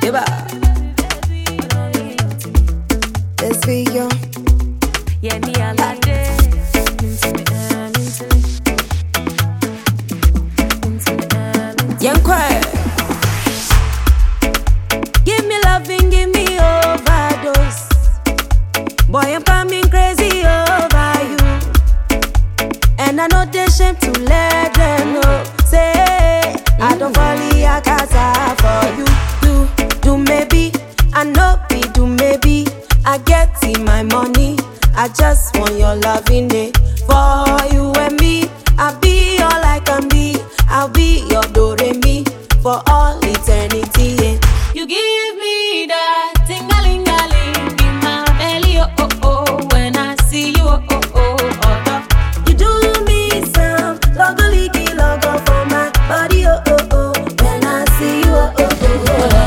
Eba. Let's be young. Yeah, me a lot day. Young quiet. Give me loving, give me overdose. Boy, I'm coming crazy over you. And I know they shame to let them know. Say, I don't fall a casa for you. Do maybe, I know be do maybe. I get in my money. I just want your loving it. For you and me, I'll be all I can be. I'll be your do-re-mi for all eternity. Yeah. You give me that ting-a-ling-a-ling in my belly, oh oh oh. When I see you, oh oh oh oh. You do me some logo-ligi logo for my body, oh oh oh. When I see you, oh oh oh.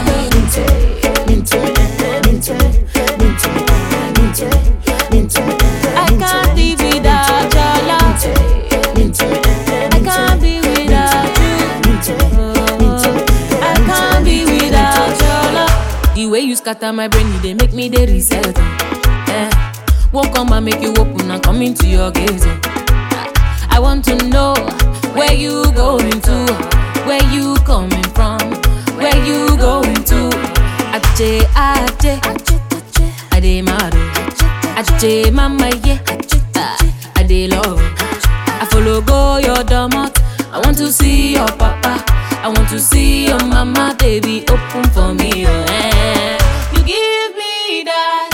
I can't live without your love. I can't be without you. I can't be without your love. The way you scatter my brain, they make me the reset. Won't come and make you open and come into your gaze. I want to know where you going to, where you coming from, where you going to. Ache, I dey mad. Ache, mama, yeah. I dey love. I follow go your domot. I want to see your papa. I want to see your mama, baby. Open for me, oh, eh. You give me that